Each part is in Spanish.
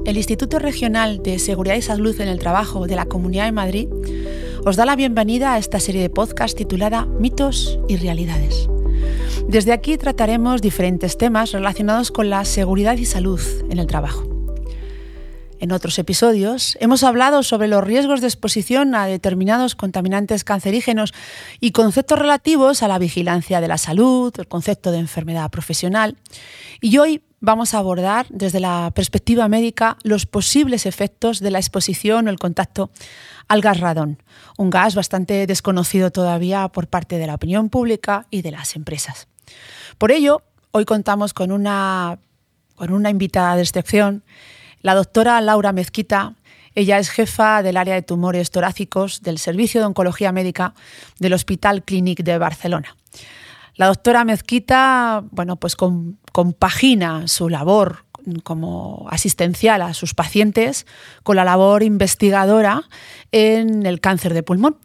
el Instituto Regional de Seguridad y Salud en el Trabajo de la Comunidad de Madrid os da la bienvenida a esta serie de podcast titulada Mitos y Realidades. Desde aquí trataremos diferentes temas relacionados con la seguridad y salud en el trabajo. En otros episodios hemos hablado sobre los riesgos de exposición a determinados contaminantes cancerígenos y conceptos relativos a la vigilancia de la salud, el concepto de enfermedad profesional. Y hoy vamos a abordar desde la perspectiva médica los posibles efectos de la exposición o el contacto al gas radón, un gas bastante desconocido todavía por parte de la opinión pública y de las empresas. Por ello, hoy contamos con una invitada de excepción, la doctora Laura Mezquita. Ella es jefa del área de tumores torácicos del Servicio de Oncología Médica del Hospital Clínic de Barcelona. La doctora Mezquita, pues compagina su labor como asistencial a sus pacientes con la labor investigadora en el cáncer de pulmón.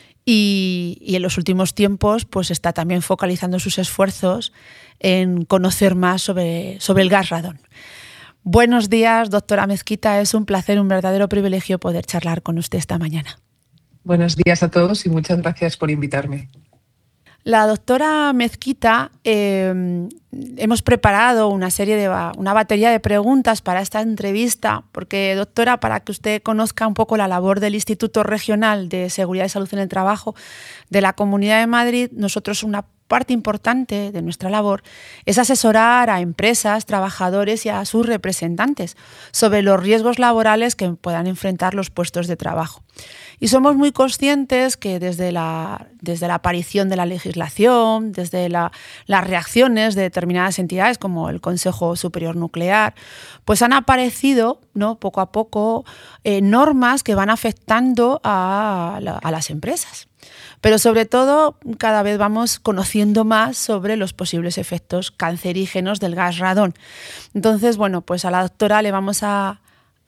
Y en los últimos tiempos está también focalizando sus esfuerzos en conocer más sobre el gas radón. Buenos días, doctora Mezquita. Es un placer, un verdadero privilegio poder charlar con usted esta mañana. Buenos días a todos y muchas gracias por invitarme. La doctora Mezquita, hemos preparado una batería de preguntas para esta entrevista, porque, doctora, para que usted conozca un poco la labor del Instituto Regional de Seguridad y Salud en el Trabajo de la Comunidad de Madrid, nosotros una parte importante de nuestra labor es asesorar a empresas, trabajadores y a sus representantes sobre los riesgos laborales que puedan enfrentar los puestos de trabajo. Y somos muy conscientes que desde la aparición de la legislación, desde las reacciones de determinadas entidades como el Consejo Superior Nuclear, han aparecido, poco a poco normas que van afectando a las empresas. Pero sobre todo cada vez vamos conociendo más sobre los posibles efectos cancerígenos del gas radón. Entonces, a la doctora le vamos a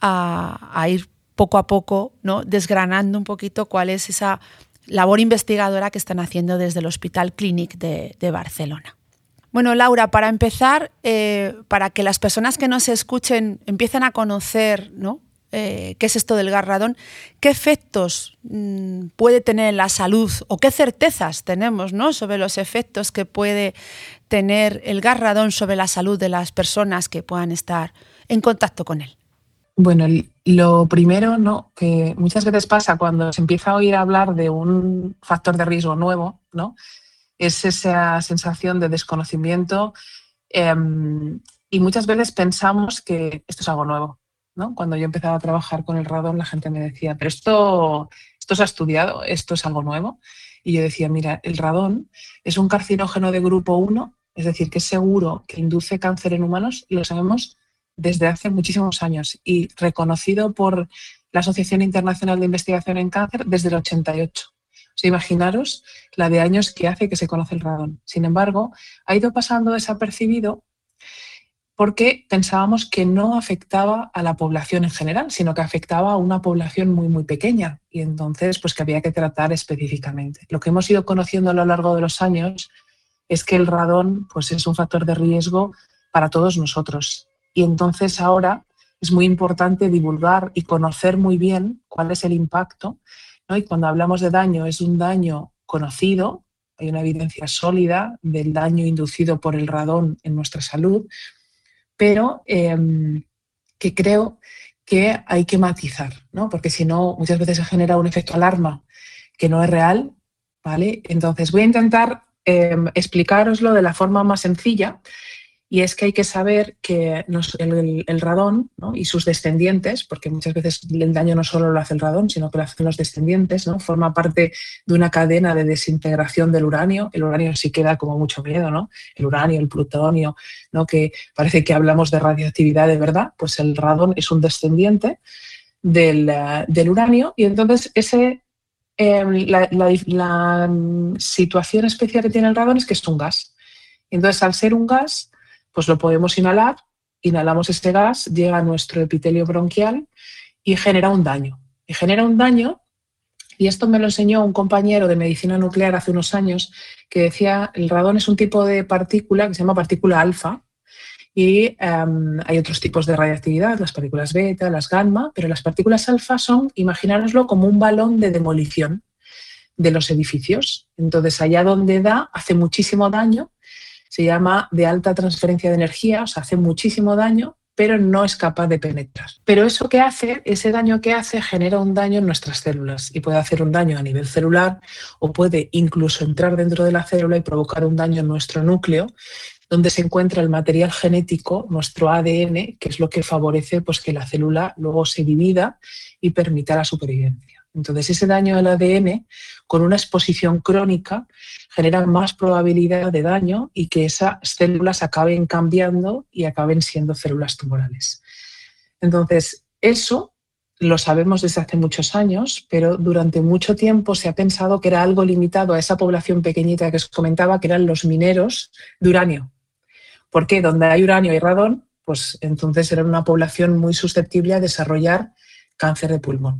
ir poco a poco, desgranando un poquito cuál es esa labor investigadora que están haciendo desde el Hospital Clínic de Barcelona. Bueno, Laura, para empezar, para que las personas que nos escuchen empiecen a conocer, qué es esto del gas radón, qué efectos puede tener en la salud o qué certezas tenemos, sobre los efectos que puede tener el gas radón sobre la salud de las personas que puedan estar en contacto con él. Bueno, lo primero, que muchas veces pasa cuando se empieza a oír hablar de un factor de riesgo nuevo, es esa sensación de desconocimiento y muchas veces pensamos que esto es algo nuevo. Cuando yo empezaba a trabajar con el radón, la gente me decía, pero esto se ha estudiado, esto es algo nuevo. Y yo decía, mira, el radón es un carcinógeno de grupo 1, es decir, que es seguro que induce cáncer en humanos, y lo sabemos desde hace muchísimos años y reconocido por la Asociación Internacional de Investigación en Cáncer desde el 88. Imaginaros la de años que hace que se conoce el radón. Sin embargo, ha ido pasando desapercibido porque pensábamos que no afectaba a la población en general, sino que afectaba a una población muy, muy pequeña y entonces que había que tratar específicamente. Lo que hemos ido conociendo a lo largo de los años es que el radón es un factor de riesgo para todos nosotros. Y entonces ahora es muy importante divulgar y conocer muy bien cuál es el impacto, Y cuando hablamos de daño, es un daño conocido, hay una evidencia sólida del daño inducido por el radón en nuestra salud, pero que creo que hay que matizar, porque si no, muchas veces se genera un efecto alarma que no es real, ¿vale? Entonces voy a intentar explicároslo de la forma más sencilla. Y es que hay que saber que el radón, y sus descendientes, porque muchas veces el daño no solo lo hace el radón, sino que lo hacen los descendientes, forma parte de una cadena de desintegración del uranio. El uranio sí que da como mucho miedo, el uranio, el plutonio, que parece que hablamos de radioactividad de verdad, pues el radón es un descendiente del uranio y entonces la situación especial que tiene el radón es que es un gas. Entonces, al ser un gas, lo podemos inhalar, inhalamos este gas, llega a nuestro epitelio bronquial y genera un daño. Y esto me lo enseñó un compañero de medicina nuclear hace unos años, que decía el radón es un tipo de partícula que se llama partícula alfa Y hay otros tipos de radiactividad, las partículas beta, las gamma, pero las partículas alfa son, imaginároslo como un balón de demolición de los edificios. Entonces, allá donde da, hace muchísimo daño, se llama de alta transferencia de energía, o sea, hace muchísimo daño, pero no es capaz de penetrar. Pero eso que hace, ese daño que hace, genera un daño en nuestras células y puede hacer un daño a nivel celular o puede incluso entrar dentro de la célula y provocar un daño en nuestro núcleo, donde se encuentra el material genético, nuestro ADN, que es lo que favorece pues, que la célula luego se divida y permita la supervivencia. Entonces, ese daño al ADN, con una exposición crónica, genera más probabilidad de daño y que esas células acaben cambiando y acaben siendo células tumorales. Entonces, eso lo sabemos desde hace muchos años, pero durante mucho tiempo se ha pensado que era algo limitado a esa población pequeñita que os comentaba, que eran los mineros de uranio. ¿Por qué? Donde hay uranio y radón, pues entonces era una población muy susceptible a desarrollar cáncer de pulmón.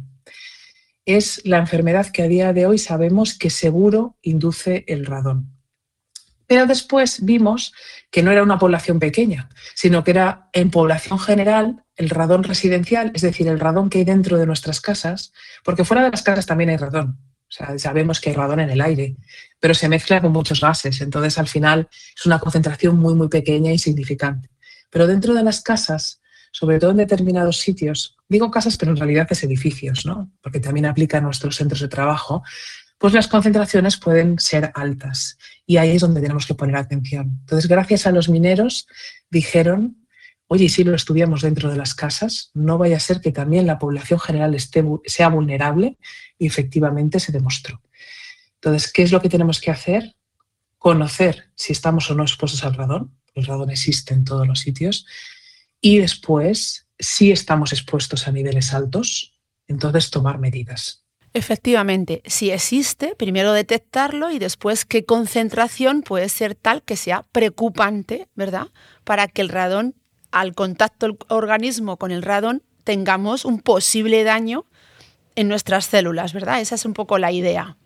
Es la enfermedad que a día de hoy sabemos que seguro induce el radón. Pero después vimos que no era una población pequeña, sino que era en población general el radón residencial, es decir, el radón que hay dentro de nuestras casas, porque fuera de las casas también hay radón. O sea, sabemos que hay radón en el aire, pero se mezcla con muchos gases, entonces al final es una concentración muy, muy pequeña e insignificante. Pero dentro de las casas, sobre todo en determinados sitios, digo casas, pero en realidad es edificios, ¿no? Porque también aplica a nuestros centros de trabajo, pues las concentraciones pueden ser altas y ahí es donde tenemos que poner atención. Entonces, gracias a los mineros, dijeron, oye, y si lo estudiamos dentro de las casas, no vaya a ser que también la población general sea vulnerable, y efectivamente se demostró. Entonces, ¿qué es lo que tenemos que hacer? Conocer si estamos o no expuestos al radón. El radón existe en todos los sitios. Y después, si estamos expuestos a niveles altos, entonces tomar medidas. Efectivamente, si existe, primero detectarlo y después qué concentración puede ser tal que sea preocupante, ¿verdad? Para que el radón, al contacto del organismo con el radón, tengamos un posible daño en nuestras células, ¿verdad? Esa es un poco la idea.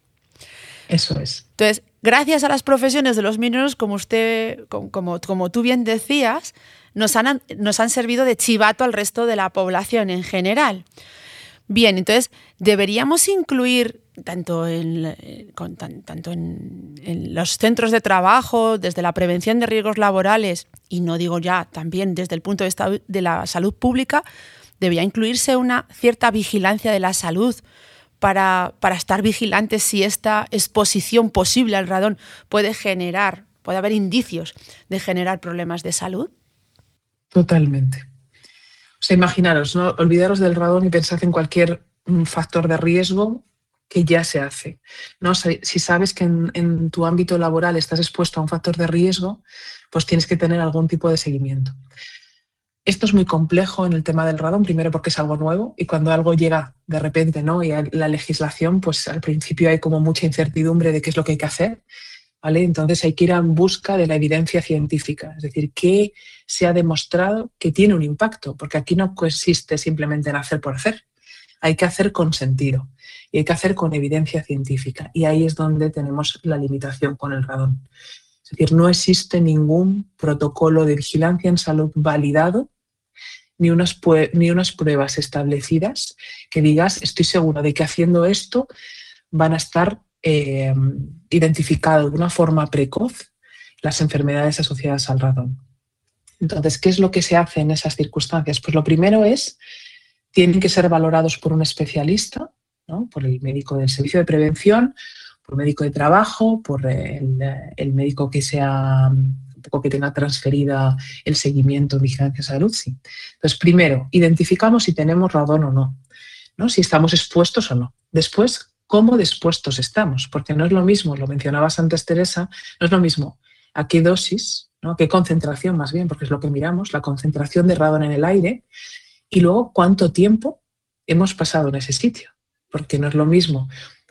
Eso es. Entonces, gracias a las profesiones de los mineros, como tú bien decías, nos han servido de chivato al resto de la población en general. Bien, entonces deberíamos incluir tanto en los centros de trabajo, desde la prevención de riesgos laborales, y no digo ya también desde el punto de vista de la salud pública, debería incluirse una cierta vigilancia de la salud para estar vigilantes si esta exposición posible al radón puede haber indicios de generar problemas de salud. Totalmente. O sea, imaginaros, ¿no? Olvidaros del radón y pensad en cualquier factor de riesgo que ya se hace, ¿no? Si sabes que en tu ámbito laboral estás expuesto a un factor de riesgo, pues tienes que tener algún tipo de seguimiento. Esto es muy complejo en el tema del radón, primero porque es algo nuevo y cuando algo llega de repente, ¿no? Y la legislación, pues al principio hay como mucha incertidumbre de qué es lo que hay que hacer, ¿vale? Entonces hay que ir en busca de la evidencia científica, es decir, qué se ha demostrado que tiene un impacto, porque aquí no consiste simplemente en hacer por hacer, hay que hacer con sentido y hay que hacer con evidencia científica y ahí es donde tenemos la limitación con el radón. Es decir, no existe ningún protocolo de vigilancia en salud validado ni unas pruebas establecidas que digas, estoy seguro de que haciendo esto van a estar identificado de una forma precoz las enfermedades asociadas al radón. Entonces, ¿qué es lo que se hace en esas circunstancias? Pues lo primero es, tienen que ser valorados por un especialista, ¿no? Por el médico del servicio de prevención, por el médico de trabajo, por el médico que sea un poco que tenga transferida el seguimiento en vigilancia de salud, sí. Entonces, primero, identificamos si tenemos radón o no, ¿no? Si estamos expuestos o no. Después, cómo dispuestos estamos, porque no es lo mismo, lo mencionabas antes, Teresa, no es lo mismo a qué dosis, ¿no? A qué concentración más bien, porque es lo que miramos, la concentración de radón en el aire, y luego cuánto tiempo hemos pasado en ese sitio, porque no es lo mismo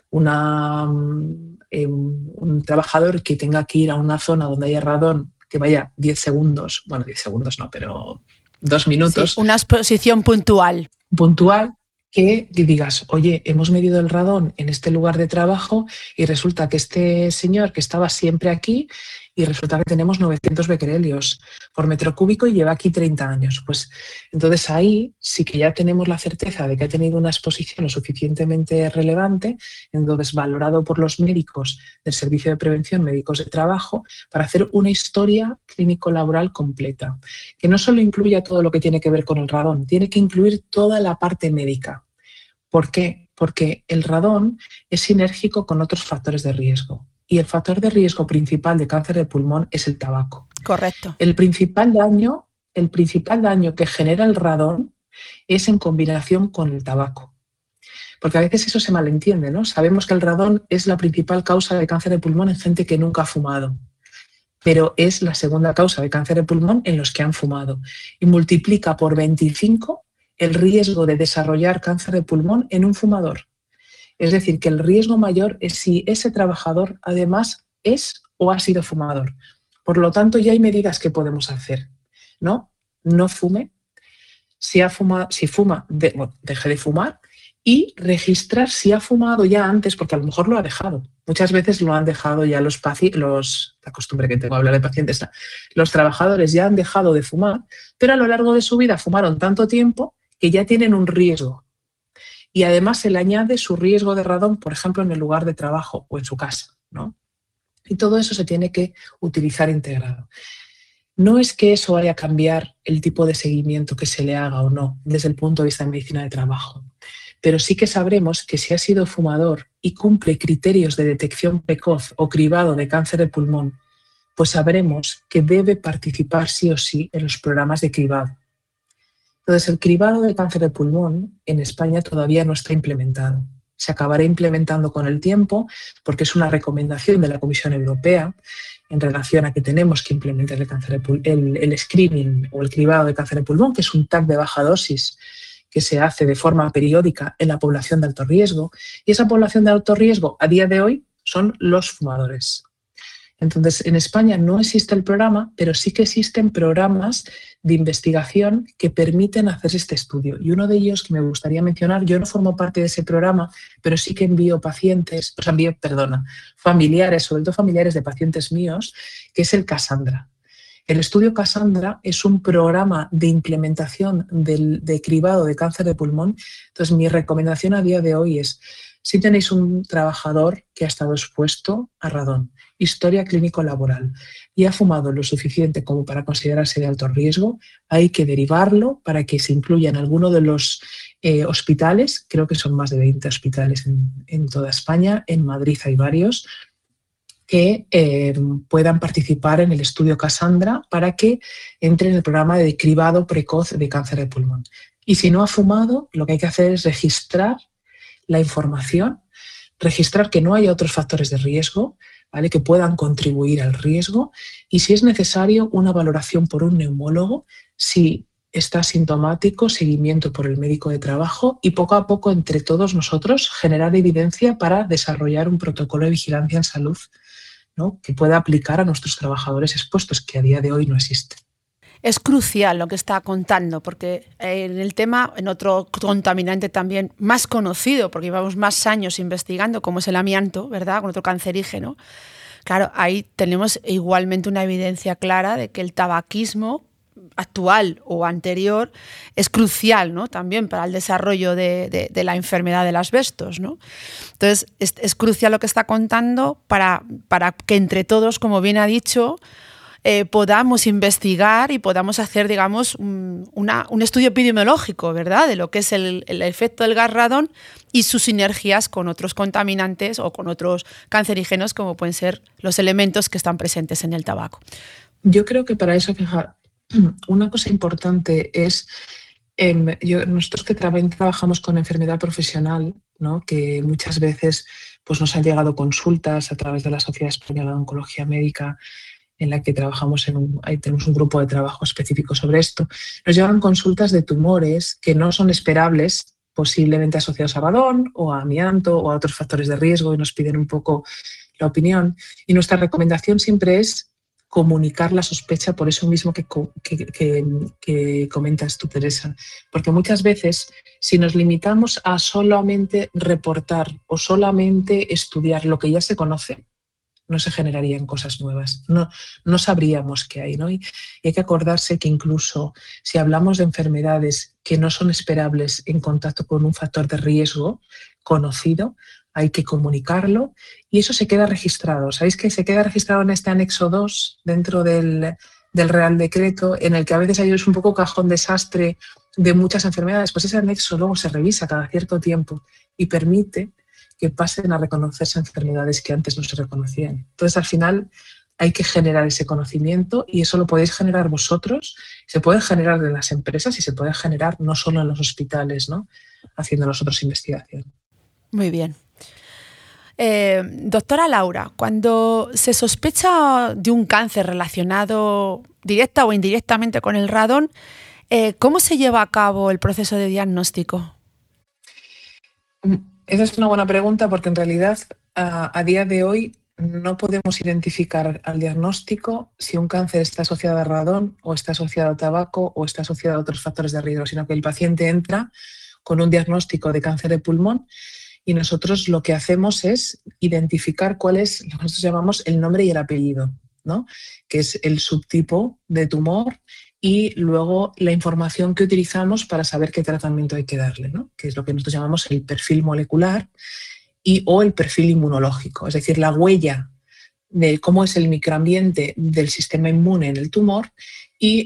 un trabajador que tenga que ir a una zona donde haya radón, que vaya 10 segundos, bueno, 10 segundos no, pero 2 minutos. Sí, una exposición puntual. Que digas, oye, hemos medido el radón en este lugar de trabajo y resulta que este señor que estaba siempre aquí y resulta que tenemos 900 becquerelios por metro cúbico y lleva aquí 30 años. Pues entonces ahí sí que ya tenemos la certeza de que ha tenido una exposición lo suficientemente relevante, entonces valorado por los médicos del Servicio de Prevención, médicos de trabajo, para hacer una historia clínico-laboral completa, que no solo incluya todo lo que tiene que ver con el radón, tiene que incluir toda la parte médica. ¿Por qué? Porque el radón es sinérgico con otros factores de riesgo. Y el factor de riesgo principal de cáncer de pulmón es el tabaco. Correcto. El principal daño que genera el radón es en combinación con el tabaco. Porque a veces eso se malentiende, ¿no? Sabemos que el radón es la principal causa de cáncer de pulmón en gente que nunca ha fumado, pero es la segunda causa de cáncer de pulmón en los que han fumado y multiplica por 25 el riesgo de desarrollar cáncer de pulmón en un fumador. Es decir, que el riesgo mayor es si ese trabajador además es o ha sido fumador. Por lo tanto, ya hay medidas que podemos hacer, ¿no? No fume. Si fuma, deje de fumar y registrar si ha fumado ya antes, porque a lo mejor lo ha dejado. Muchas veces lo han dejado ya la costumbre que tengo de hablar de pacientes, los trabajadores ya han dejado de fumar, pero a lo largo de su vida fumaron tanto tiempo que ya tienen un riesgo. Y además se le añade su riesgo de radón, por ejemplo, en el lugar de trabajo o en su casa, ¿no? Y todo eso se tiene que utilizar integrado. No es que eso vaya a cambiar el tipo de seguimiento que se le haga o no desde el punto de vista de medicina de trabajo, pero sí que sabremos que si ha sido fumador y cumple criterios de detección precoz o cribado de cáncer de pulmón, pues sabremos que debe participar sí o sí en los programas de cribado. Entonces, el cribado de cáncer de pulmón en España todavía no está implementado. Se acabará implementando con el tiempo porque es una recomendación de la Comisión Europea en relación a que tenemos que implementar el screening o el cribado de cáncer de pulmón, que es un TAC de baja dosis que se hace de forma periódica en la población de alto riesgo. Y esa población de alto riesgo a día de hoy son los fumadores. Entonces, en España no existe el programa, pero sí que existen programas de investigación que permiten hacer este estudio. Y uno de ellos que me gustaría mencionar, yo no formo parte de ese programa, pero sí que familiares, sobre todo familiares de pacientes míos, que es el Cassandra. El estudio Cassandra es un programa de implementación de cribado de cáncer de pulmón. Entonces, mi recomendación a día de hoy es, si tenéis un trabajador que ha estado expuesto a radón, historia clínico-laboral, y ha fumado lo suficiente como para considerarse de alto riesgo, hay que derivarlo para que se incluya en alguno de los hospitales, creo que son más de 20 hospitales en toda España, en Madrid hay varios, que puedan participar en el estudio Cassandra para que entre en el programa de cribado precoz de cáncer de pulmón. Y si no ha fumado, lo que hay que hacer es registrar la información, registrar que no haya otros factores de riesgo, ¿vale?, que puedan contribuir al riesgo, y si es necesario una valoración por un neumólogo, si está asintomático, seguimiento por el médico de trabajo y poco a poco entre todos nosotros generar evidencia para desarrollar un protocolo de vigilancia en salud, ¿no?, que pueda aplicar a nuestros trabajadores expuestos, que a día de hoy no existe. Es crucial lo que está contando, porque en el tema, en otro contaminante también más conocido, porque llevamos más años investigando, como es el amianto, ¿verdad?, con otro cancerígeno. Claro, ahí tenemos igualmente una evidencia clara de que el tabaquismo actual o anterior es crucial, ¿no?, también para el desarrollo de la enfermedad del asbestos, ¿no? Entonces, es crucial lo que está contando para que entre todos, como bien ha dicho, podamos investigar y podamos hacer, digamos, un estudio epidemiológico, ¿verdad?, de lo que es el efecto del gas radón y sus sinergias con otros contaminantes o con otros cancerígenos, como pueden ser los elementos que están presentes en el tabaco. Yo creo que para eso, fijar, una cosa importante es, nosotros que trabajamos con enfermedad profesional, ¿no?, que muchas veces pues, nos han llegado consultas a través de la Sociedad Española de Oncología Médica, en la que trabajamos ahí tenemos un grupo de trabajo específico sobre esto. Nos llegan consultas de tumores que no son esperables, posiblemente asociados a radón o a amianto o a otros factores de riesgo, y nos piden un poco la opinión. Y nuestra recomendación siempre es comunicar la sospecha, por eso mismo que comentas tú, Teresa. Porque muchas veces, si nos limitamos a solamente reportar o solamente estudiar lo que ya se conoce, no se generarían cosas nuevas, no sabríamos qué hay, ¿no? Y hay que acordarse que incluso si hablamos de enfermedades que no son esperables en contacto con un factor de riesgo conocido, hay que comunicarlo y eso se queda registrado. ¿Sabéis que se queda registrado en este anexo 2 dentro del Real Decreto, en el que a veces hay un poco cajón desastre de muchas enfermedades? Pues ese anexo luego se revisa cada cierto tiempo y permite que pasen a reconocerse enfermedades que antes no se reconocían. Entonces, al final, hay que generar ese conocimiento y eso lo podéis generar vosotros, se puede generar en las empresas y se puede generar no solo en los hospitales, ¿no? Haciendo nosotros investigación. Muy bien. Doctora Laura, cuando se sospecha de un cáncer relacionado directa o indirectamente con el radón, ¿cómo se lleva a cabo el proceso de diagnóstico? Esa es una buena pregunta porque en realidad a día de hoy no podemos identificar al diagnóstico si un cáncer está asociado a radón o está asociado a tabaco o está asociado a otros factores de riesgo, sino que el paciente entra con un diagnóstico de cáncer de pulmón y nosotros lo que hacemos es identificar cuál es lo que nosotros llamamos el nombre y el apellido, ¿no? Que es el subtipo de tumor y luego la información que utilizamos para saber qué tratamiento hay que darle, ¿no? Que es lo que nosotros llamamos el perfil molecular o el perfil inmunológico, es decir, la huella de cómo es el microambiente del sistema inmune en el tumor y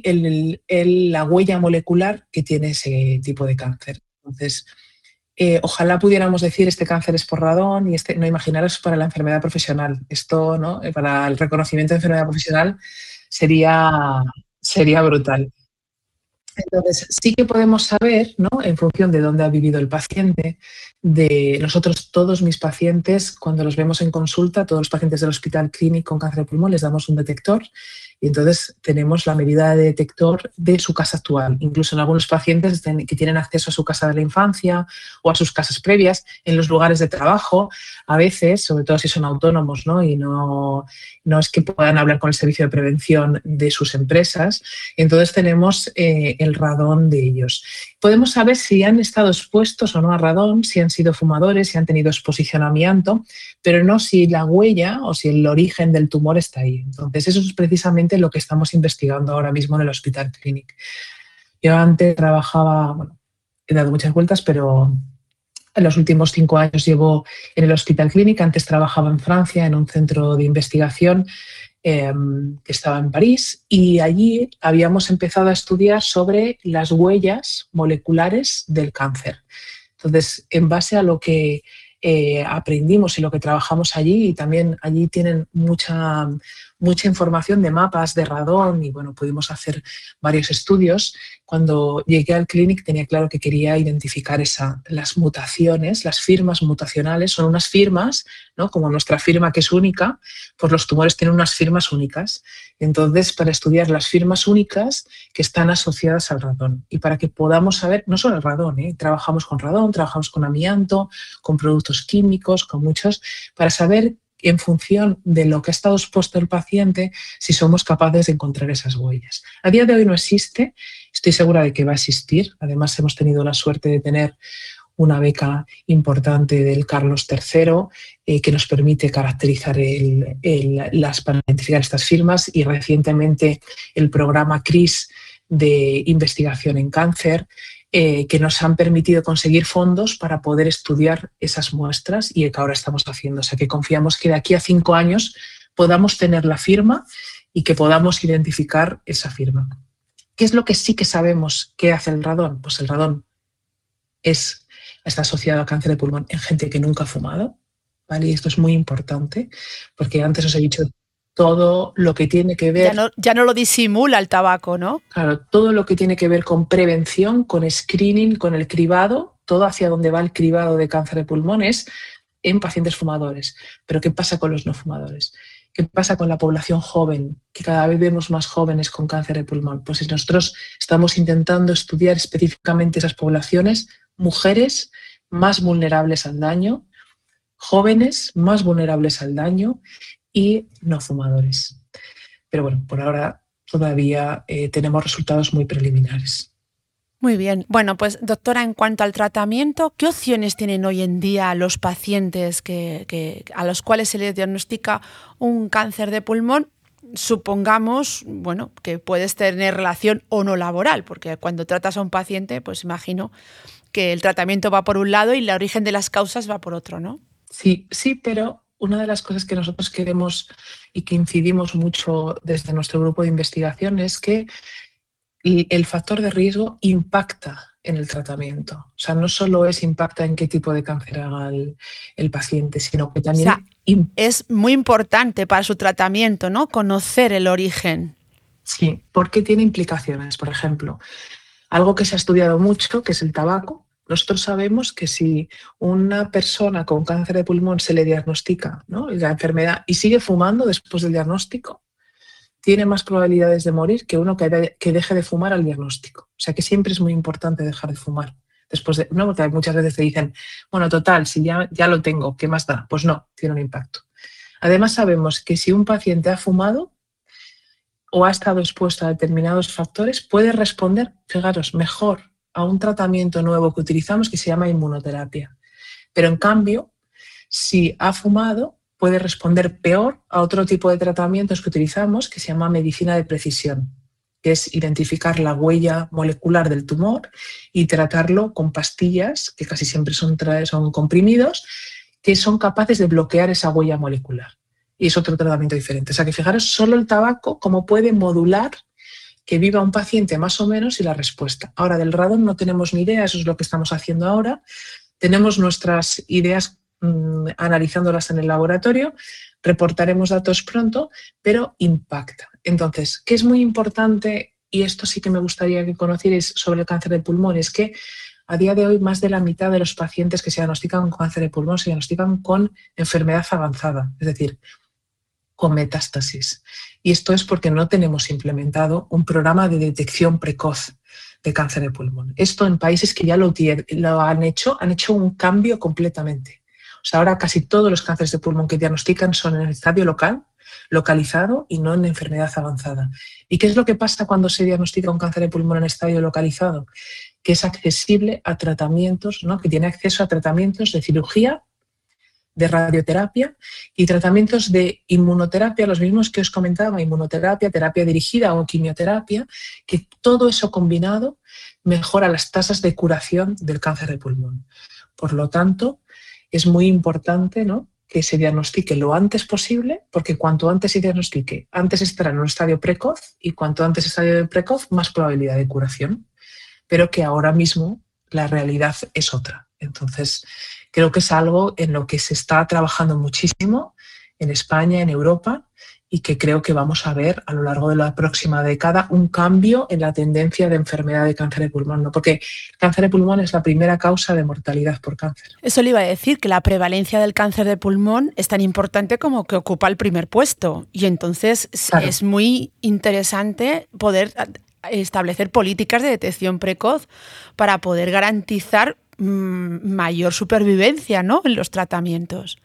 la huella molecular que tiene ese tipo de cáncer. Entonces, ojalá pudiéramos decir este cáncer es por radón y no, imaginaros para la enfermedad profesional. Esto, ¿no? Para el reconocimiento de enfermedad profesional sería brutal. Entonces, sí que podemos saber, ¿no? En función de dónde ha vivido el paciente, de nosotros, todos mis pacientes, cuando los vemos en consulta, todos los pacientes del Hospital Clínic con cáncer de pulmón, les damos un detector y entonces tenemos la medida de detector de su casa actual. Incluso en algunos pacientes que tienen acceso a su casa de la infancia o a sus casas previas, en los lugares de trabajo, a veces, sobre todo si son autónomos, ¿no? Y no es que puedan hablar con el servicio de prevención de sus empresas, entonces tenemos el radón de ellos. Podemos saber si han estado expuestos o no a radón, si han sido fumadores, si han tenido exposición a amianto, pero no si la huella o si el origen del tumor está ahí. Entonces, eso es precisamente lo que estamos investigando ahora mismo en el Hospital Clínic. Yo antes trabajaba, bueno, he dado muchas vueltas, pero en los últimos 5 años llevo en el Hospital Clínic. Antes trabajaba en Francia en un centro de investigación que estaba en París y allí habíamos empezado a estudiar sobre las huellas moleculares del cáncer. Entonces, en base a lo que aprendimos y lo que trabajamos allí, y también allí tienen mucha información de mapas de radón y bueno, pudimos hacer varios estudios. Cuando llegué al Clínic tenía claro que quería identificar las mutaciones, las firmas mutacionales. Son unas firmas, ¿no? Como nuestra firma que es única, pues los tumores tienen unas firmas únicas. Entonces, para estudiar las firmas únicas que están asociadas al radón y para que podamos saber, no solo el radón, trabajamos con radón, trabajamos con amianto, con productos químicos, con muchos, para saber en función de lo que ha estado expuesto el paciente, si somos capaces de encontrar esas huellas. A día de hoy no existe, estoy segura de que va a existir. Además, hemos tenido la suerte de tener una beca importante del Carlos III que nos permite caracterizar para identificar estas firmas y recientemente el programa CRIS de investigación en cáncer que nos han permitido conseguir fondos para poder estudiar esas muestras y que ahora estamos haciendo. O sea, que confiamos que de aquí a 5 años podamos tener la firma y que podamos identificar esa firma. ¿Qué es lo que sí que sabemos que hace el radón? Pues el radón está asociado a cáncer de pulmón en gente que nunca ha fumado, ¿vale? Y esto es muy importante porque antes os he dicho todo lo que tiene que ver... Ya no lo disimula el tabaco, ¿no? Claro, todo lo que tiene que ver con prevención, con screening, con el cribado, todo hacia donde va el cribado de cáncer de pulmón es en pacientes fumadores. Pero ¿qué pasa con los no fumadores? ¿Qué pasa con la población joven? Que cada vez vemos más jóvenes con cáncer de pulmón. Pues nosotros estamos intentando estudiar específicamente esas poblaciones, mujeres más vulnerables al daño, jóvenes más vulnerables al daño y no fumadores. Pero bueno, por ahora todavía tenemos resultados muy preliminares. Muy bien. Bueno, pues doctora, en cuanto al tratamiento, ¿qué opciones tienen hoy en día los pacientes a los cuales se les diagnostica un cáncer de pulmón? Supongamos, bueno, que puedes tener relación o no laboral, porque cuando tratas a un paciente, pues imagino que el tratamiento va por un lado y el origen de las causas va por otro, ¿no? Sí, sí, pero una de las cosas que nosotros queremos y que incidimos mucho desde nuestro grupo de investigación es que el factor de riesgo impacta en el tratamiento. O sea, no solo impacta en qué tipo de cáncer haga el paciente, sino que también... O sea, es muy importante para su tratamiento, ¿no? Conocer el origen. Sí, porque tiene implicaciones. Por ejemplo, algo que se ha estudiado mucho, que es el tabaco. Nosotros sabemos que si una persona con cáncer de pulmón se le diagnostica, ¿no?, la enfermedad y sigue fumando después del diagnóstico, tiene más probabilidades de morir que uno que deje de fumar al diagnóstico. O sea que siempre es muy importante dejar de fumar. Después de, ¿no? Porque muchas veces te dicen, bueno, total, si ya lo tengo, ¿qué más da? Pues no, tiene un impacto. Además sabemos que si un paciente ha fumado o ha estado expuesto a determinados factores, puede responder, fijaros, mejor a un tratamiento nuevo que utilizamos que se llama inmunoterapia. Pero en cambio, si ha fumado, puede responder peor a otro tipo de tratamientos que utilizamos que se llama medicina de precisión, que es identificar la huella molecular del tumor y tratarlo con pastillas, que casi siempre son comprimidos, que son capaces de bloquear esa huella molecular. Y es otro tratamiento diferente. O sea que fijaros, solo el tabaco cómo puede modular que viva un paciente más o menos y la respuesta. Ahora, del radón no tenemos ni idea, eso es lo que estamos haciendo ahora. Tenemos nuestras ideas analizándolas en el laboratorio, reportaremos datos pronto, pero impacta. Entonces, ¿qué es muy importante? Y esto sí que me gustaría que conocierais sobre el cáncer de pulmón, es que a día de hoy más de la mitad de los pacientes que se diagnostican con cáncer de pulmón se diagnostican con enfermedad avanzada, es decir, con metástasis. Y esto es porque no tenemos implementado un programa de detección precoz de cáncer de pulmón. Esto en países que ya lo han hecho un cambio completamente. O sea, ahora casi todos los cánceres de pulmón que diagnostican son en el estadio localizado y no en enfermedad avanzada. ¿Y qué es lo que pasa cuando se diagnostica un cáncer de pulmón en estadio localizado? Que es accesible a tratamientos, ¿no?, que tiene acceso a tratamientos de cirugía, de radioterapia y tratamientos de inmunoterapia, los mismos que os comentaba, inmunoterapia, terapia dirigida o quimioterapia, que todo eso combinado mejora las tasas de curación del cáncer de pulmón. Por lo tanto, es muy importante, ¿no?, que se diagnostique lo antes posible, porque cuanto antes se diagnostique, antes estará en un estadio precoz y cuanto antes estadio precoz, más probabilidad de curación. Pero que ahora mismo la realidad es otra. Entonces, creo que es algo en lo que se está trabajando muchísimo en España, en Europa, y que creo que vamos a ver a lo largo de la próxima década un cambio en la tendencia de enfermedad de cáncer de pulmón, ¿no? Porque el cáncer de pulmón es la primera causa de mortalidad por cáncer. Eso le iba a decir, que la prevalencia del cáncer de pulmón es tan importante como que ocupa el primer puesto. Y entonces claro, es muy interesante poder establecer políticas de detección precoz para poder garantizar mayor supervivencia, ¿no?, en los tratamientos.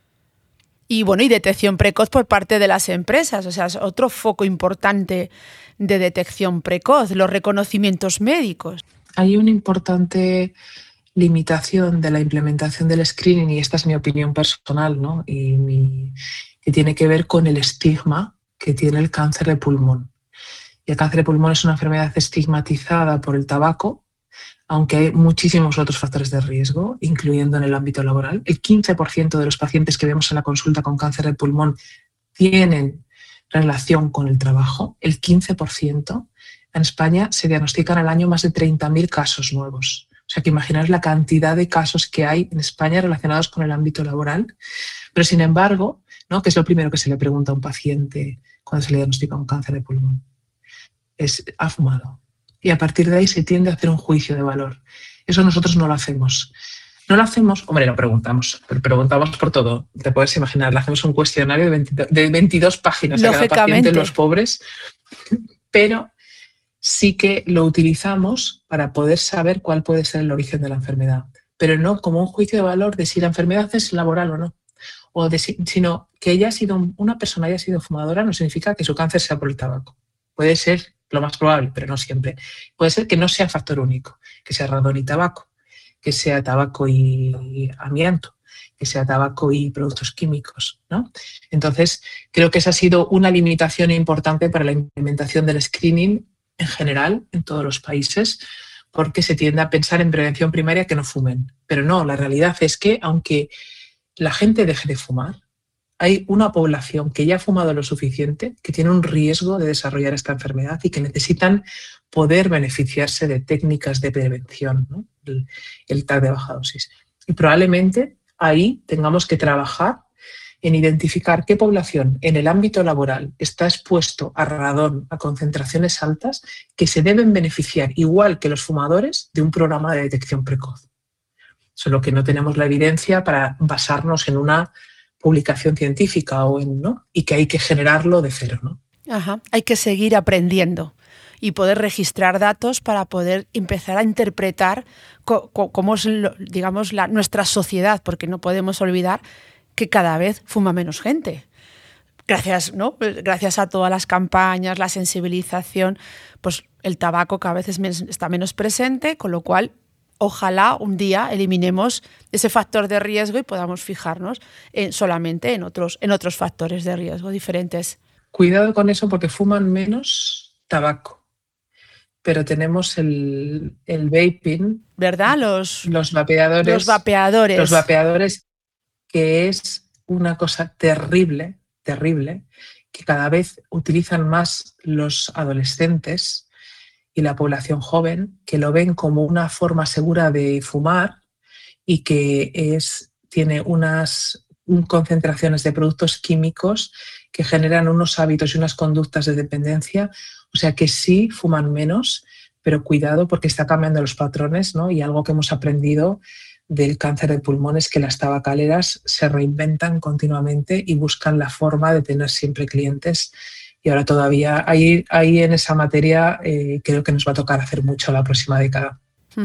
Y bueno, y detección precoz por parte de las empresas, o sea, es otro foco importante de detección precoz, los reconocimientos médicos. Hay una importante limitación de la implementación del screening, y esta es mi opinión personal, ¿no?, que tiene que ver con el estigma que tiene el cáncer de pulmón. Y el cáncer de pulmón es una enfermedad estigmatizada por el tabaco, aunque hay muchísimos otros factores de riesgo, incluyendo en el ámbito laboral. El 15% de los pacientes que vemos en la consulta con cáncer de pulmón tienen relación con el trabajo, el 15%. En España se diagnostican al año más de 30.000 casos nuevos. O sea, que imaginaos la cantidad de casos que hay en España relacionados con el ámbito laboral. Pero, sin embargo, ¿no?, que es lo primero que se le pregunta a un paciente cuando se le diagnostica un cáncer de pulmón, ¿ha fumado? Y a partir de ahí se tiende a hacer un juicio de valor. Eso nosotros no lo hacemos. No lo hacemos, hombre, lo preguntamos, pero preguntamos por todo. Te puedes imaginar, le hacemos un cuestionario de 22 páginas a cada paciente, los pobres, pero sí que lo utilizamos para poder saber cuál puede ser el origen de la enfermedad, pero no como un juicio de valor de si la enfermedad es laboral o no, sino que una persona haya sido fumadora no significa que su cáncer sea por el tabaco. Puede ser lo más probable, pero no siempre. Puede ser que no sea factor único, que sea radón y tabaco, que sea tabaco y amianto, que sea tabaco y productos químicos, ¿no? Entonces, creo que esa ha sido una limitación importante para la implementación del screening en general en todos los países, porque se tiende a pensar en prevención primaria que no fumen. Pero no, la realidad es que aunque la gente deje de fumar, hay una población que ya ha fumado lo suficiente, que tiene un riesgo de desarrollar esta enfermedad y que necesitan poder beneficiarse de técnicas de prevención, ¿no? El TAC de baja dosis. Y probablemente ahí tengamos que trabajar en identificar qué población en el ámbito laboral está expuesto a radón, a concentraciones altas, que se deben beneficiar, igual que los fumadores, de un programa de detección precoz. Solo que no tenemos la evidencia para basarnos en una publicación científica ¿no? Y que hay que generarlo de cero, ¿no? Ajá. Hay que seguir aprendiendo y poder registrar datos para poder empezar a interpretar cómo es, digamos, nuestra sociedad, porque no podemos olvidar que cada vez fuma menos gente. Gracias, ¿no? Gracias a todas las campañas, la sensibilización, pues el tabaco cada vez está menos presente, con lo cual ojalá un día eliminemos ese factor de riesgo y podamos fijarnos solamente en otros factores de riesgo diferentes. Cuidado con eso porque fuman menos tabaco, pero tenemos el vaping, ¿verdad? Los vapeadores. Los vapeadores, que es una cosa terrible, que cada vez utilizan más los adolescentes y la población joven, que lo ven como una forma segura de fumar y que tiene unas concentraciones de productos químicos que generan unos hábitos y unas conductas de dependencia. O sea que sí fuman menos, pero cuidado porque está cambiando los patrones, ¿no? Y algo que hemos aprendido del cáncer de pulmón es que las tabacaleras se reinventan continuamente y buscan la forma de tener siempre clientes. Y ahora todavía ahí en esa materia creo que nos va a tocar hacer mucho la próxima década.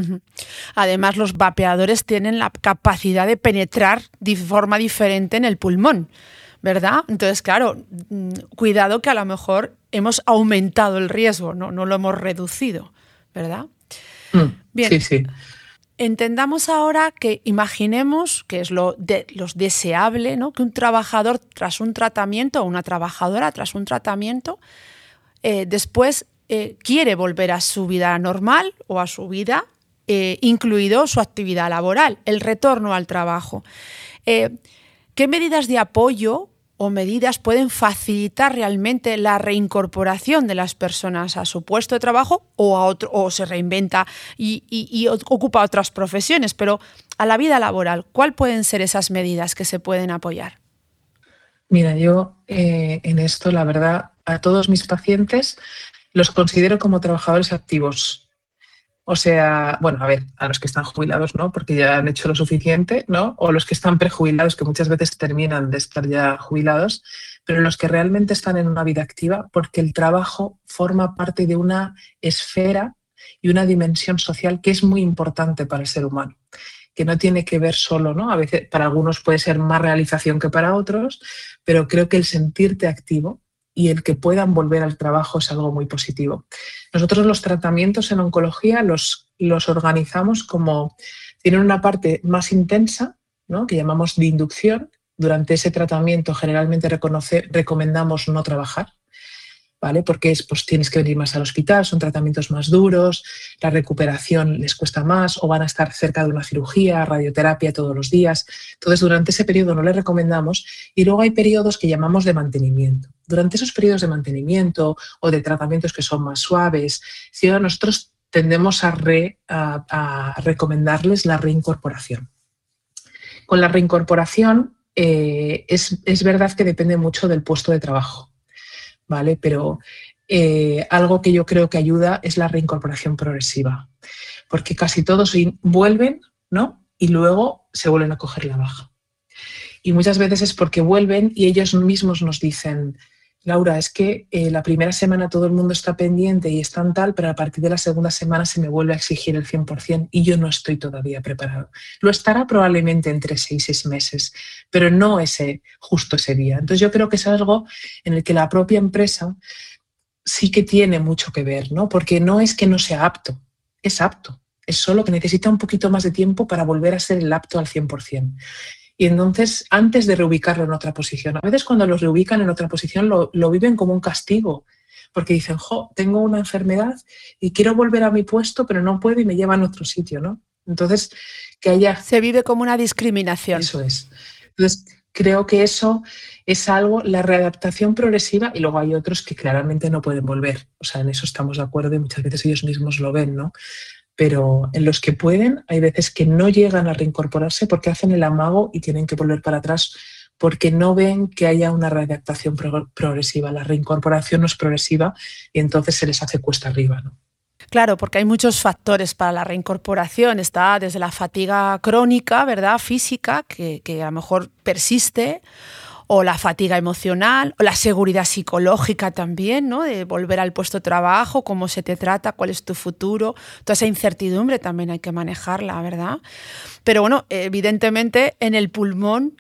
Además, los vapeadores tienen la capacidad de penetrar de forma diferente en el pulmón, ¿verdad? Entonces, claro, cuidado que a lo mejor hemos aumentado el riesgo, no lo hemos reducido, ¿verdad? Bien. Sí. Entendamos ahora que imaginemos que es lo deseable, ¿no? Que un trabajador tras un tratamiento o una trabajadora tras un tratamiento después quiere volver a su vida normal o a su vida, incluido su actividad laboral, el retorno al trabajo. ¿Qué medidas de apoyo o medidas pueden facilitar realmente la reincorporación de las personas a su puesto de trabajo o se reinventa y ocupa otras profesiones, pero a la vida laboral? ¿Cuáles pueden ser esas medidas que se pueden apoyar? Mira, yo en esto, la verdad, a todos mis pacientes los considero como trabajadores activos. O sea, bueno, a ver, a los que están jubilados, ¿no? Porque ya han hecho lo suficiente, ¿no? O los que están prejubilados, que muchas veces terminan de estar ya jubilados, pero los que realmente están en una vida activa, porque el trabajo forma parte de una esfera y una dimensión social que es muy importante para el ser humano, que no tiene que ver solo, ¿no? A veces para algunos puede ser más realización que para otros, pero creo que el sentirte activo y el que puedan volver al trabajo es algo muy positivo. Nosotros los tratamientos en oncología los organizamos como, tienen una parte más intensa, ¿no? Que llamamos de inducción. Durante ese tratamiento generalmente recomendamos no trabajar, ¿vale? Porque pues tienes que venir más al hospital, son tratamientos más duros, la recuperación les cuesta más o van a estar cerca de una cirugía, radioterapia todos los días. Entonces, durante ese periodo no les recomendamos y luego hay periodos que llamamos de mantenimiento. Durante esos periodos de mantenimiento o de tratamientos que son más suaves, nosotros tendemos a recomendarles la reincorporación. Con la reincorporación es verdad que depende mucho del puesto de trabajo, ¿vale? Pero algo que yo creo que ayuda es la reincorporación progresiva, porque casi todos vuelven, ¿no? Y luego se vuelven a coger la baja. Y muchas veces es porque vuelven y ellos mismos nos dicen: Laura, es que la primera semana todo el mundo está pendiente y están tal, pero a partir de la segunda semana se me vuelve a exigir el 100% y yo no estoy todavía preparado. Lo estará probablemente entre 6 y 6 meses, pero no justo ese día. Entonces yo creo que es algo en el que la propia empresa sí que tiene mucho que ver, ¿no? Porque no es que no sea apto, es apto. Es solo que necesita un poquito más de tiempo para volver a ser el apto al 100%. Y entonces, antes de reubicarlo en otra posición, a veces cuando los reubican en otra posición lo viven como un castigo, porque dicen, tengo una enfermedad y quiero volver a mi puesto, pero no puedo y me llevan a otro sitio, ¿no? Entonces, que haya... Se vive como una discriminación. Eso es. Entonces, creo que eso es algo, la readaptación progresiva, y luego hay otros que claramente no pueden volver. O sea, en eso estamos de acuerdo y muchas veces ellos mismos lo ven, ¿no? Pero en los que pueden, hay veces que no llegan a reincorporarse porque hacen el amago y tienen que volver para atrás porque no ven que haya una readaptación progresiva. La reincorporación no es progresiva y entonces se les hace cuesta arriba, ¿no? Claro, porque hay muchos factores para la reincorporación. Está desde la fatiga crónica, ¿verdad?, física, que a lo mejor persiste, o la fatiga emocional, o la seguridad psicológica también, ¿no?, de volver al puesto de trabajo, cómo se te trata, cuál es tu futuro. Toda esa incertidumbre también hay que manejarla, ¿verdad? Pero bueno, evidentemente en el pulmón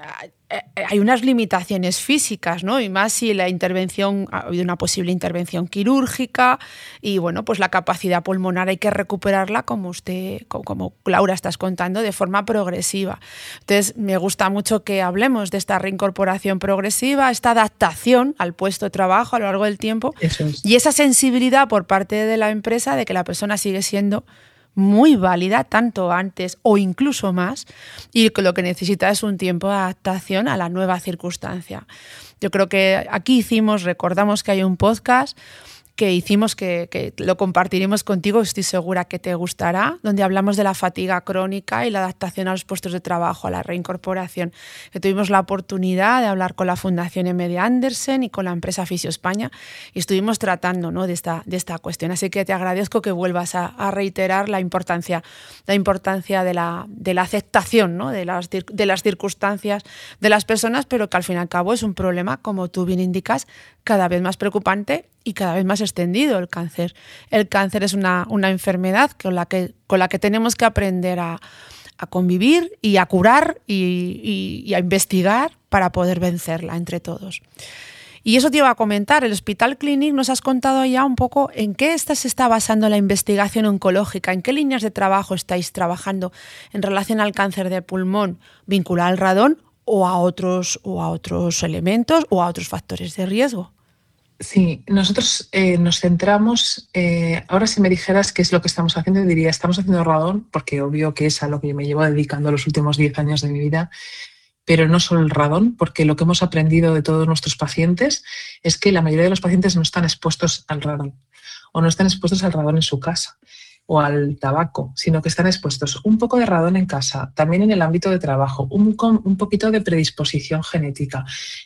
hay unas limitaciones físicas, ¿no? Y más si ha habido una posible intervención quirúrgica y bueno, pues la capacidad pulmonar hay que recuperarla como Laura estás contando, de forma progresiva. Entonces, me gusta mucho que hablemos de esta reincorporación progresiva, esta adaptación al puesto de trabajo a lo largo del tiempo. Eso es. Y esa sensibilidad por parte de la empresa de que la persona sigue siendo muy válida, tanto antes o incluso más, y que lo que necesita es un tiempo de adaptación a la nueva circunstancia. Yo creo que aquí recordamos que hay un podcast que hicimos, que lo compartiremos contigo, estoy segura que te gustará, donde hablamos de la fatiga crónica y la adaptación a los puestos de trabajo, a la reincorporación, que tuvimos la oportunidad de hablar con la Fundación M. de Andersen y con la empresa Fisio España, y estuvimos tratando, ¿no?, de esta cuestión. Así que te agradezco que vuelvas a reiterar la importancia de la aceptación, ¿no?, de las circunstancias de las personas, pero que al fin y al cabo es un problema, como tú bien indicas, cada vez más preocupante y cada vez más extendido, el cáncer. El cáncer es una enfermedad con la que tenemos que aprender a convivir y a curar y a investigar para poder vencerla entre todos. Y eso te iba a comentar, el Hospital Clínic, nos has contado ya un poco en qué se está basando la investigación oncológica, en qué líneas de trabajo estáis trabajando en relación al cáncer de pulmón vinculado al radón o a otros elementos o a otros factores de riesgo. Sí, nosotros nos centramos, ahora si me dijeras qué es lo que estamos haciendo, diría, estamos haciendo radón, porque obvio que es a lo que me llevo dedicando los últimos 10 años de mi vida, pero no solo el radón, porque lo que hemos aprendido de todos nuestros pacientes es que la mayoría de los pacientes no están expuestos al radón, o no están expuestos al radón en su casa o al tabaco, sino que están expuestos un poco de radón en casa, también en el ámbito de trabajo, un poquito de predisposición genética,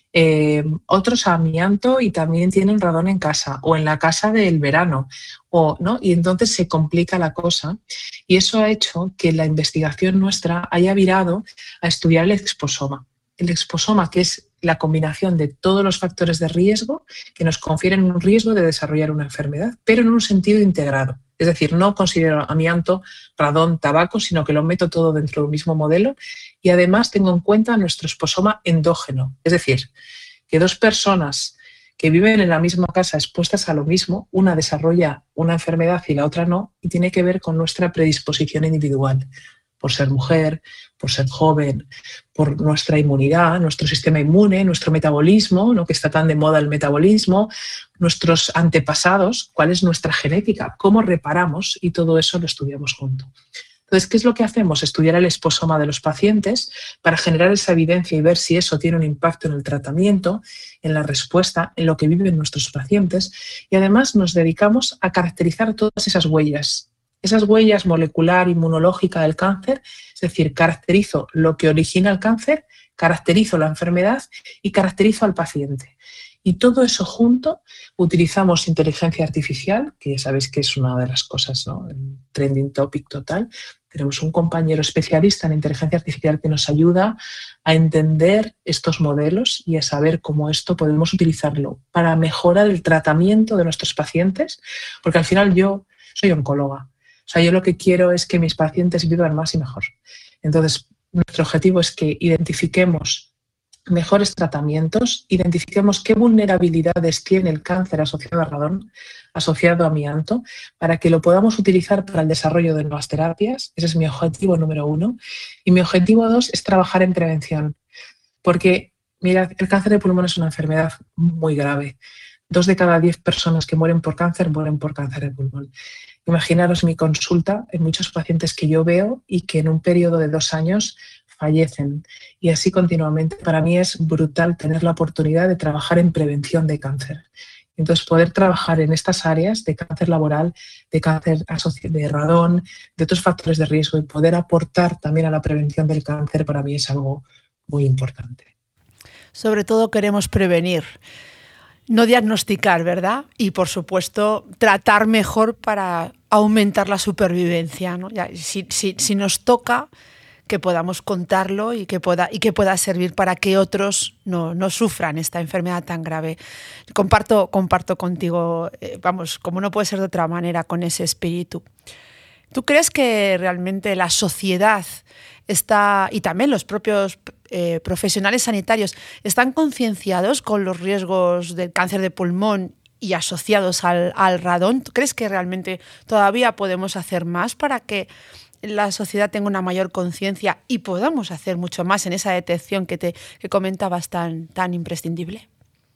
otros a amianto y también tienen radón en casa o en la casa del verano, ¿no? Y entonces se complica la cosa y eso ha hecho que la investigación nuestra haya virado a estudiar el exposoma. El exposoma, que es la combinación de todos los factores de riesgo que nos confieren un riesgo de desarrollar una enfermedad, pero en un sentido integrado. Es decir, no considero amianto, radón, tabaco, sino que lo meto todo dentro del mismo modelo y además tengo en cuenta nuestro exposoma endógeno. Es decir, que dos personas que viven en la misma casa expuestas a lo mismo, una desarrolla una enfermedad y la otra no, y tiene que ver con nuestra predisposición individual, por ser mujer, por ser joven, por nuestra inmunidad, nuestro sistema inmune, nuestro metabolismo, ¿no?, que está tan de moda el metabolismo, nuestros antepasados, cuál es nuestra genética, cómo reparamos, y todo eso lo estudiamos juntos. Entonces, ¿qué es lo que hacemos? Estudiar el exposoma de los pacientes para generar esa evidencia y ver si eso tiene un impacto en el tratamiento, en la respuesta, en lo que viven nuestros pacientes, y además nos dedicamos a caracterizar todas esas huellas molecular, inmunológica del cáncer, es decir, caracterizo lo que origina el cáncer, caracterizo la enfermedad y caracterizo al paciente. Y todo eso junto, utilizamos inteligencia artificial, que ya sabéis que es una de las cosas, ¿no?, el trending topic total. Tenemos un compañero especialista en inteligencia artificial que nos ayuda a entender estos modelos y a saber cómo esto podemos utilizarlo para mejorar el tratamiento de nuestros pacientes, porque al final yo soy oncóloga. O sea, yo lo que quiero es que mis pacientes vivan más y mejor. Entonces, nuestro objetivo es que identifiquemos mejores tratamientos, identifiquemos qué vulnerabilidades tiene el cáncer asociado a radón, asociado a amianto, para que lo podamos utilizar para el desarrollo de nuevas terapias. Ese es mi objetivo número 1. Y mi objetivo 2 es trabajar en prevención. Porque, mira, el cáncer de pulmón es una enfermedad muy grave. 2 de cada 10 personas que mueren por cáncer de pulmón. Imaginaros mi consulta en muchos pacientes que yo veo y que en un periodo de 2 años fallecen. Y así continuamente. Para mí es brutal tener la oportunidad de trabajar en prevención de cáncer. Entonces, poder trabajar en estas áreas de cáncer laboral, de cáncer de radón, de otros factores de riesgo y poder aportar también a la prevención del cáncer, para mí es algo muy importante. Sobre todo queremos prevenir, no diagnosticar, ¿verdad? Y, por supuesto, tratar mejor para aumentar la supervivencia, ¿no? Ya, si nos toca, que podamos contarlo y que pueda servir para que otros no sufran esta enfermedad tan grave. Comparto contigo, vamos, como no puede ser de otra manera, con ese espíritu. ¿Tú crees que realmente la sociedad está, y también los propios profesionales sanitarios, están concienciados con los riesgos del cáncer de pulmón y asociados al radón? ¿Tú crees que realmente todavía podemos hacer más para que la sociedad tenga una mayor conciencia y podamos hacer mucho más en esa detección que comentabas tan imprescindible?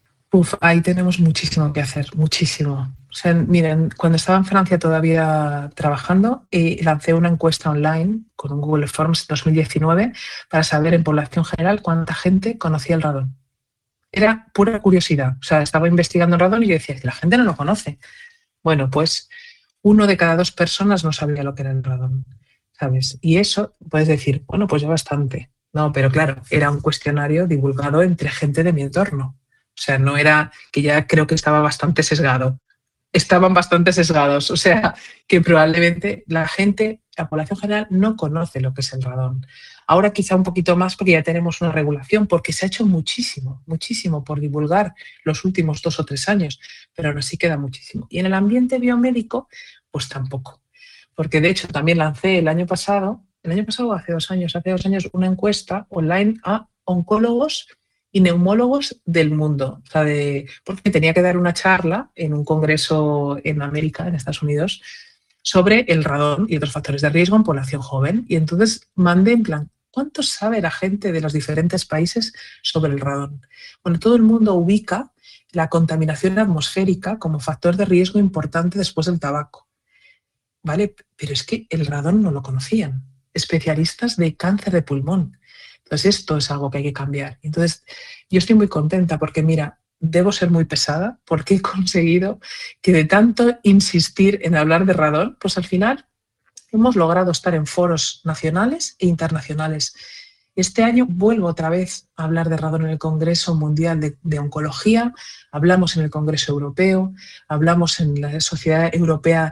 Ahí tenemos muchísimo que hacer, muchísimo. O sea, miren, cuando estaba en Francia todavía trabajando, lancé una encuesta online con un Google Forms 2019 para saber en población general cuánta gente conocía el radón. Era pura curiosidad. O sea, estaba investigando el radón y yo decía, que la gente no lo conoce. Bueno, pues 1 de cada 2 personas no sabía lo que era el radón, ¿sabes? Y eso, puedes decir, bueno, pues ya bastante. No, pero claro, era un cuestionario divulgado entre gente de mi entorno. O sea, no era, que ya creo que estaba bastante sesgado. Estaban bastante sesgados. O sea, que probablemente la población general no conoce lo que es el radón. Ahora quizá un poquito más porque ya tenemos una regulación, porque se ha hecho muchísimo, muchísimo por divulgar los últimos 2 o 3 años, pero aún así queda muchísimo. Y en el ambiente biomédico, pues tampoco. Porque de hecho también lancé el año pasado o hace 2 años, una encuesta online a oncólogos y neumólogos del mundo. O sea, porque tenía que dar una charla en un congreso en América, en Estados Unidos, sobre el radón y otros factores de riesgo en población joven. Y entonces mandé en plan, ¿cuánto sabe la gente de los diferentes países sobre el radón? Bueno, todo el mundo ubica la contaminación atmosférica como factor de riesgo importante después del tabaco. ¿Vale? Pero es que el radón no lo conocían. Especialistas de cáncer de pulmón. Entonces, esto es algo que hay que cambiar. Entonces, yo estoy muy contenta porque, mira, debo ser muy pesada porque he conseguido que de tanto insistir en hablar de radón, pues al final hemos logrado estar en foros nacionales e internacionales. Este año vuelvo otra vez a hablar de radón en el Congreso Mundial de Oncología, hablamos en el Congreso Europeo, hablamos en la Sociedad Europea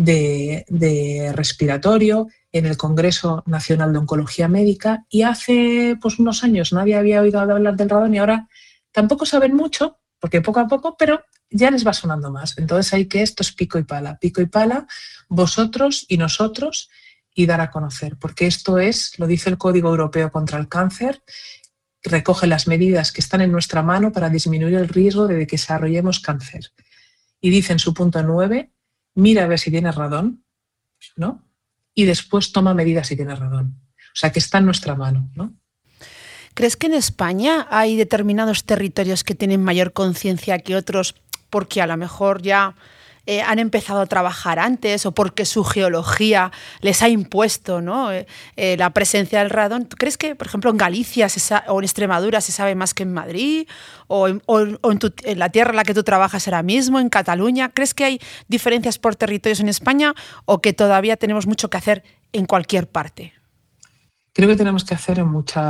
de Respiratorio, en el Congreso Nacional de Oncología Médica, y hace pues, unos años nadie había oído hablar del radón y ahora tampoco saben mucho, porque poco a poco, pero ya les va sonando más. Entonces hay que, esto es pico y pala, vosotros y nosotros, y dar a conocer, porque esto es, lo dice el Código Europeo contra el Cáncer, recoge las medidas que están en nuestra mano para disminuir el riesgo de que desarrollemos cáncer. Y dice en su punto 9, mira a ver si tienes radón, ¿no? Y después toma medidas si tienes radón. O sea, que está en nuestra mano, ¿no? ¿Crees que en España hay determinados territorios que tienen mayor conciencia que otros porque a lo mejor ya han empezado a trabajar antes o porque su geología les ha impuesto, ¿no? La presencia del radón? ¿Tú crees que, por ejemplo, en Galicia o en Extremadura se sabe más que en Madrid o en la tierra en la que tú trabajas ahora mismo, en Cataluña? ¿Crees que hay diferencias por territorios en España o que todavía tenemos mucho que hacer en cualquier parte? Creo que tenemos que hacer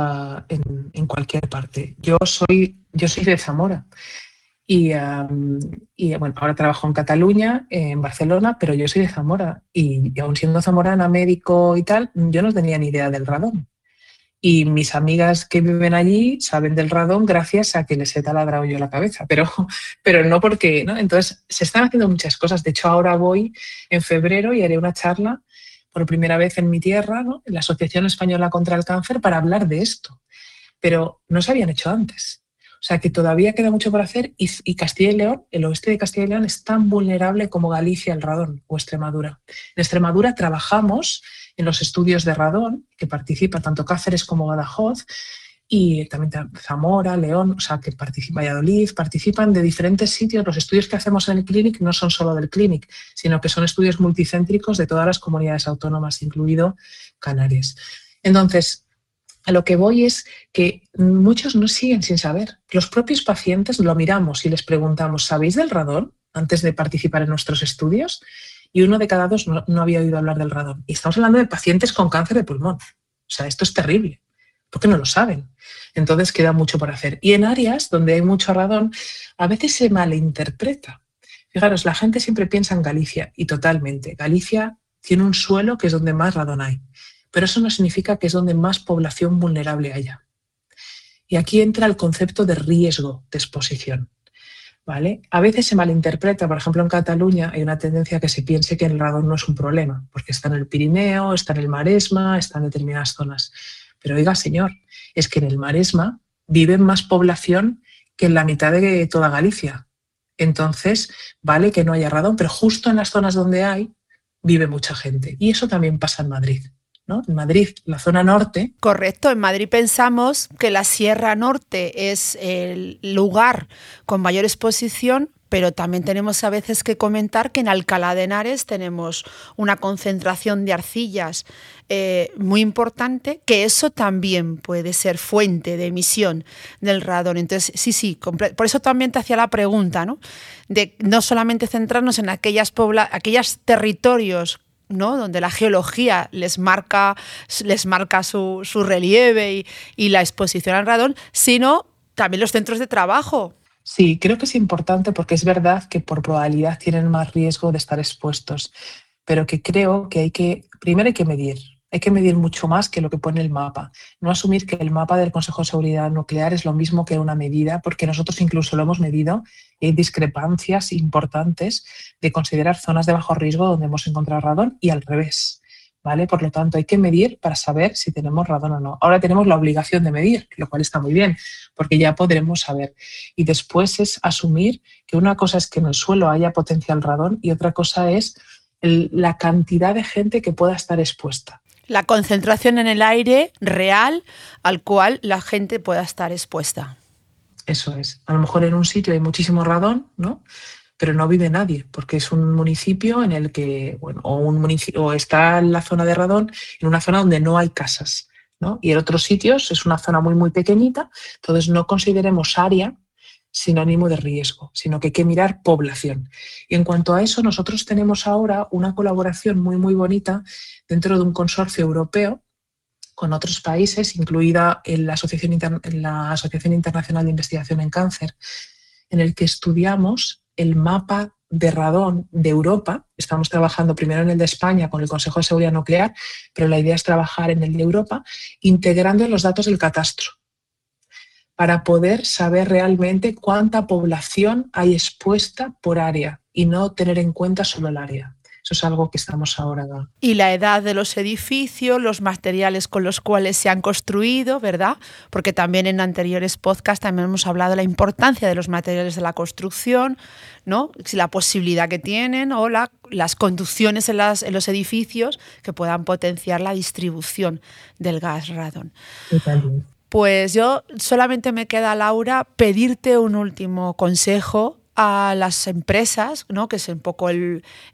en cualquier parte. Yo soy de Zamora. Y bueno, ahora trabajo en Cataluña, en Barcelona, pero yo soy de Zamora y aun siendo zamorana, médico y tal, yo no tenía ni idea del radón. Y mis amigas que viven allí saben del radón gracias a que les he taladrado yo la cabeza, pero no porque, ¿no? Entonces se están haciendo muchas cosas. De hecho, ahora voy en febrero y haré una charla por primera vez en mi tierra, ¿no? En la Asociación Española contra el Cáncer, para hablar de esto. pero no se habían hecho antes. O sea que todavía queda mucho por hacer y Castilla y León, el oeste de Castilla y León, es tan vulnerable como Galicia al radón o Extremadura. En Extremadura trabajamos en los estudios de radón, que participan tanto Cáceres como Badajoz, y también Zamora, León, o sea, que Valladolid, participan de diferentes sitios. Los estudios que hacemos en el Clínic no son solo del Clínic, sino que son estudios multicéntricos de todas las comunidades autónomas, incluido Canarias. Entonces, a lo que voy es que muchos no siguen sin saber. Los propios pacientes lo miramos y les preguntamos, ¿sabéis del radón antes de participar en nuestros estudios? Y 1 de cada 2 no había oído hablar del radón. Y estamos hablando de pacientes con cáncer de pulmón. O sea, esto es terrible, porque no lo saben. Entonces queda mucho por hacer. Y en áreas donde hay mucho radón, a veces se malinterpreta. Fijaros, la gente siempre piensa en Galicia, y totalmente. Galicia tiene un suelo que es donde más radón hay, pero eso no significa que es donde más población vulnerable haya. Y aquí entra el concepto de riesgo de exposición, ¿vale? A veces se malinterpreta, por ejemplo, en Cataluña hay una tendencia a que se piense que el radón no es un problema, porque está en el Pirineo, está en el Maresma, está en determinadas zonas. Pero oiga, señor, es que en el Maresma vive más población que en la mitad de toda Galicia. Entonces, vale que no haya radón, pero justo en las zonas donde hay, vive mucha gente. Y eso también pasa en Madrid, ¿no? En Madrid, la zona norte. Correcto, en Madrid pensamos que la Sierra Norte es el lugar con mayor exposición, pero también tenemos a veces que comentar que en Alcalá de Henares tenemos una concentración de arcillas muy importante, que eso también puede ser fuente de emisión del radón. Entonces, sí, por eso también te hacía la pregunta, ¿no? De no solamente centrarnos en aquellos territorios, ¿no? Donde la geología les marca su relieve y la exposición al radón, sino también los centros de trabajo. Sí, creo que es importante porque es verdad que por probabilidad tienen más riesgo de estar expuestos, pero que creo que primero hay que medir mucho más que lo que pone el mapa. No asumir que el mapa del Consejo de Seguridad Nuclear es lo mismo que una medida, porque nosotros incluso lo hemos medido y hay discrepancias importantes de considerar zonas de bajo riesgo donde hemos encontrado radón y al revés, ¿vale? Por lo tanto, hay que medir para saber si tenemos radón o no. Ahora tenemos la obligación de medir, lo cual está muy bien, porque ya podremos saber. Y después es asumir que una cosa es que en el suelo haya potencial radón y otra cosa es la cantidad de gente que pueda estar expuesta. La concentración en el aire real al cual la gente pueda estar expuesta. Eso es. A lo mejor en un sitio hay muchísimo radón, ¿no? Pero no vive nadie, porque es un municipio en el que, o está en la zona de radón, en una zona donde no hay casas, ¿no? Y en otros sitios es una zona muy, muy pequeñita, entonces no consideremos área sinónimo de riesgo, sino que hay que mirar población. Y en cuanto a eso, nosotros tenemos ahora una colaboración muy, muy bonita dentro de un consorcio europeo con otros países, incluida en la Asociación Internacional de Investigación en Cáncer, en el que estudiamos el mapa de radón de Europa. Estamos trabajando primero en el de España con el Consejo de Seguridad Nuclear, pero la idea es trabajar en el de Europa, integrando los datos del catastro, para poder saber realmente cuánta población hay expuesta por área y no tener en cuenta solo el área. Eso es algo que estamos ahora. Y la edad de los edificios, los materiales con los cuales se han construido, ¿verdad? Porque también en anteriores podcasts también hemos hablado de la importancia de los materiales de la construcción, ¿no? La posibilidad que tienen o las conducciones en los edificios que puedan potenciar la distribución del gas radón. Totalmente. Pues yo solamente me queda, Laura, pedirte un último consejo a las empresas, ¿no? Que es un poco a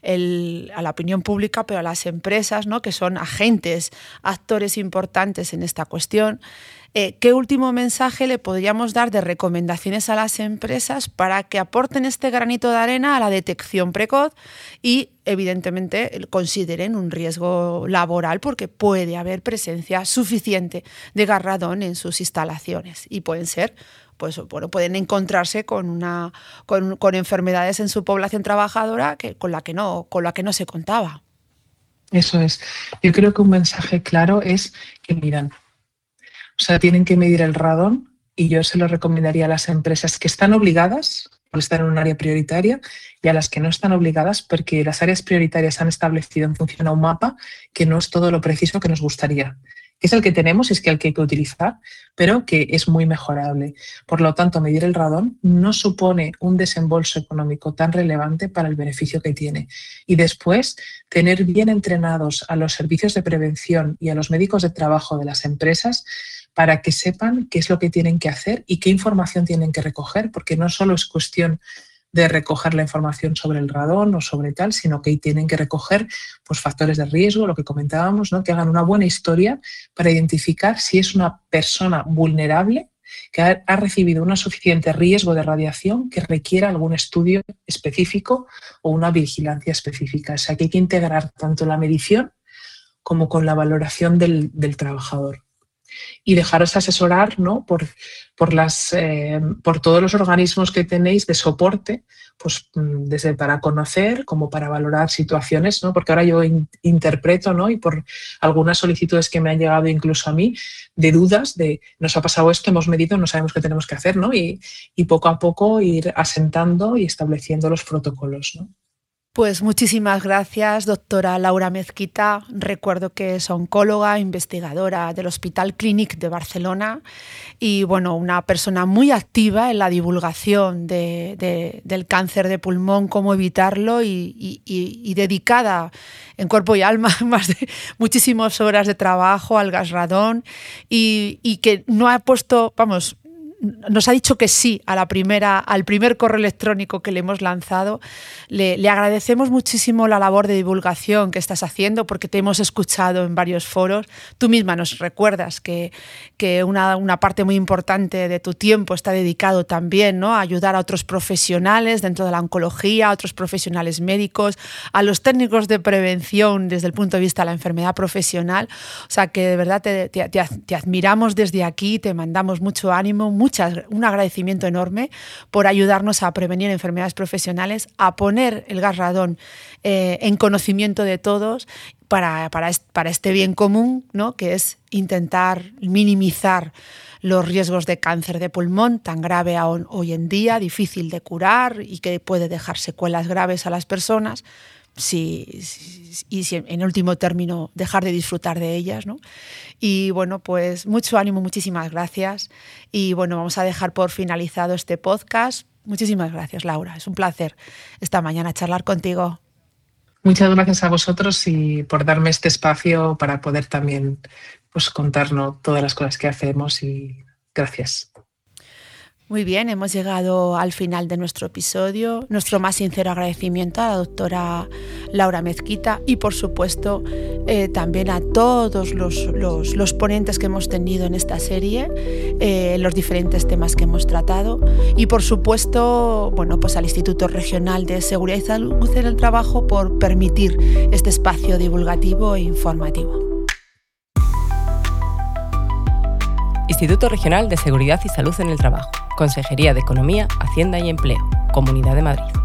la opinión pública, pero a las empresas, ¿no? Que son agentes, actores importantes en esta cuestión. ¿Qué último mensaje le podríamos dar de recomendaciones a las empresas para que aporten este granito de arena a la detección precoz y, evidentemente, consideren un riesgo laboral porque puede haber presencia suficiente de gas radón en sus instalaciones y pueden encontrarse con enfermedades en su población trabajadora con la que no se contaba? Eso es. Yo creo que un mensaje claro es que miran. O sea, tienen que medir el radón y yo se lo recomendaría a las empresas que están obligadas por estar en un área prioritaria y a las que no están obligadas porque las áreas prioritarias han establecido en función a un mapa que no es todo lo preciso que nos gustaría. que es el que tenemos, es que el que hay que utilizar, pero que es muy mejorable. Por lo tanto, medir el radón no supone un desembolso económico tan relevante para el beneficio que tiene. Y después, tener bien entrenados a los servicios de prevención y a los médicos de trabajo de las empresas para que sepan qué es lo que tienen que hacer y qué información tienen que recoger, porque no solo es cuestión de recoger la información sobre el radón o sobre tal, sino que tienen que recoger pues, factores de riesgo, lo que comentábamos, ¿no? Que hagan una buena historia para identificar si es una persona vulnerable que ha recibido un suficiente riesgo de radiación que requiera algún estudio específico o una vigilancia específica. O sea, que hay que integrar tanto la medición como con la valoración del trabajador. Y dejaros asesorar, ¿no? por todos los organismos que tenéis de soporte, pues desde para conocer como para valorar situaciones, ¿no? Porque ahora yo interpreto, ¿no? Y por algunas solicitudes que me han llegado incluso a mí, de dudas de nos ha pasado esto, hemos medido, no sabemos qué tenemos que hacer, ¿no? Y poco a poco ir asentando y estableciendo los protocolos, ¿no? Pues muchísimas gracias, doctora Laura Mezquita. Recuerdo que es oncóloga, investigadora del Hospital Clínic de Barcelona y bueno, una persona muy activa en la divulgación del cáncer de pulmón, cómo evitarlo y dedicada en cuerpo y alma muchísimas horas de trabajo al gas radón y que no ha puesto, nos ha dicho que sí al primer correo electrónico que le hemos lanzado. Le agradecemos muchísimo la labor de divulgación que estás haciendo porque te hemos escuchado en varios foros. Tú misma nos recuerdas que una parte muy importante de tu tiempo está dedicado también, ¿no? A ayudar a otros profesionales dentro de la oncología, a otros profesionales médicos, a los técnicos de prevención desde el punto de vista de la enfermedad profesional. O sea que de verdad te admiramos desde aquí, te mandamos mucho ánimo, un agradecimiento enorme por ayudarnos a prevenir enfermedades profesionales, a poner el gas radón en conocimiento de todos para este bien común, ¿no? Que es intentar minimizar los riesgos de cáncer de pulmón tan grave hoy en día, difícil de curar y que puede dejar secuelas graves a las personas. Y si en último término dejar de disfrutar de ellas, ¿no? Y bueno, pues mucho ánimo, muchísimas gracias y bueno, vamos a dejar por finalizado este podcast. Muchísimas gracias, Laura, es un placer esta mañana charlar contigo. Muchas gracias a vosotros y por darme este espacio para poder también pues, contarnos todas las cosas que hacemos y gracias. Muy bien, hemos llegado al final de nuestro episodio. Nuestro más sincero agradecimiento a la doctora Laura Mezquita y, por supuesto, también a todos los ponentes que hemos tenido en esta serie, los diferentes temas que hemos tratado y, por supuesto, bueno, pues al Instituto Regional de Seguridad y Salud en el Trabajo por permitir este espacio divulgativo e informativo. Instituto Regional de Seguridad y Salud en el Trabajo, Consejería de Economía, Hacienda y Empleo, Comunidad de Madrid.